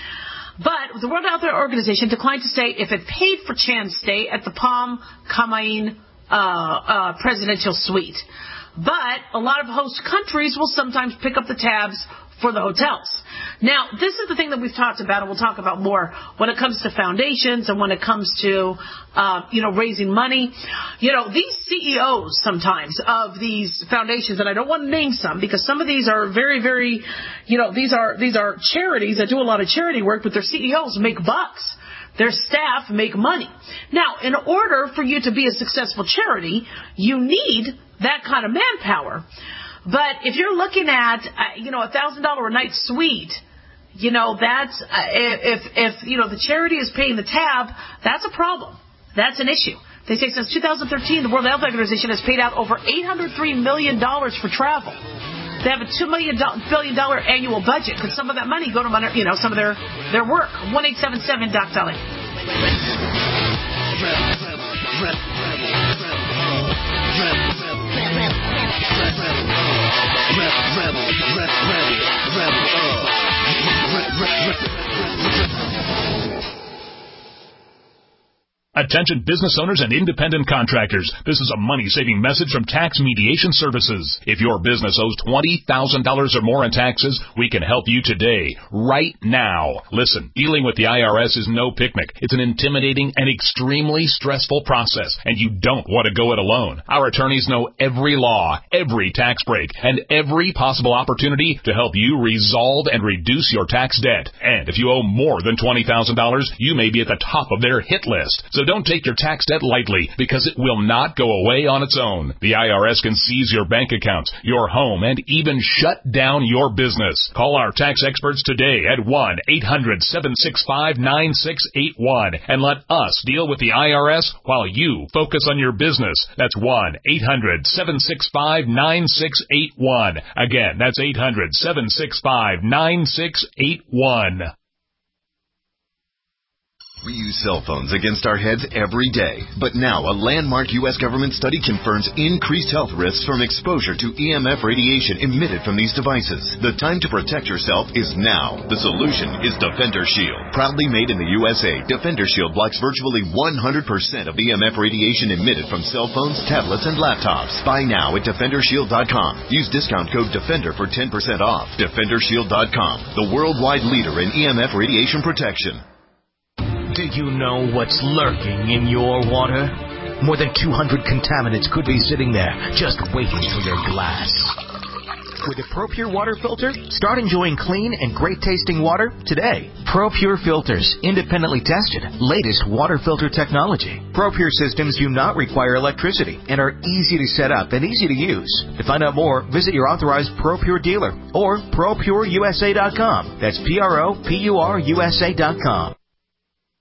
But the World Health Organization declined to say if it paid for Chan's stay at the Palm Kamayin uh, uh, presidential suite. But a lot of host countries will sometimes pick up the tabs for the hotels. Now, this is the thing that we've talked about, and we'll talk about more when it comes to foundations and when it comes to, uh, you know, raising money. You know, these C E Os sometimes of these foundations, and I don't want to name some because some of these are very, very, you know, these are these are charities that do a lot of charity work, but their C E Os make bucks. Their staff make money. Now, in order for you to be a successful charity, you need that kind of manpower. But if you're looking at, uh, you know, a thousand dollar a night suite, you know, that's, uh, if, if, you know, the charity is paying the tab, that's a problem. That's an issue. They say since two thousand thirteen, the World Health Organization has paid out over eight hundred three million dollars for travel. They have a two billion dollars annual budget. Could some of that money go to, you know, some of their, their work? one eight seven seven Doc Dolly. Attention business owners and independent contractors. This is a money-saving message from Tax Mediation Services. If your business owes twenty thousand dollars or more in taxes, we can help you today, right now. Listen, dealing with the I R S is no picnic. It's an intimidating and extremely stressful process, and you don't want to go it alone. Our attorneys know every law, every tax break, and every possible opportunity to help you resolve and reduce your tax debt. And if you owe more than twenty thousand dollars, you may be at the top of their hit list. So So don't take your tax debt lightly, because it will not go away on its own. The I R S can seize your bank accounts, your home, and even shut down your business. Call our tax experts today at one eight hundred seven six five nine six eight one and let us deal with the I R S while you focus on your business. That's one eight hundred seven six five nine six eight one. Again, that's eight hundred seven six five nine six eight one. We use cell phones against our heads every day. But now a landmark U S government study confirms increased health risks from exposure to E M F radiation emitted from these devices. The time to protect yourself is now. The solution is Defender Shield. Proudly made in the U S A, Defender Shield blocks virtually one hundred percent of E M F radiation emitted from cell phones, tablets, and laptops. Buy now at Defender Shield dot com. Use discount code DEFENDER for ten percent off. Defender Shield dot com, the worldwide leader in E M F radiation protection. Do you know what's lurking in your water? More than two hundred contaminants could be sitting there, just waiting for your glass. With a ProPure water filter, start enjoying clean and great-tasting water today. ProPure filters, independently tested, latest water filter technology. ProPure systems do not require electricity and are easy to set up and easy to use. To find out more, visit your authorized ProPure dealer or Pro Pure U S A dot com. That's P R O P U R U S A dot com.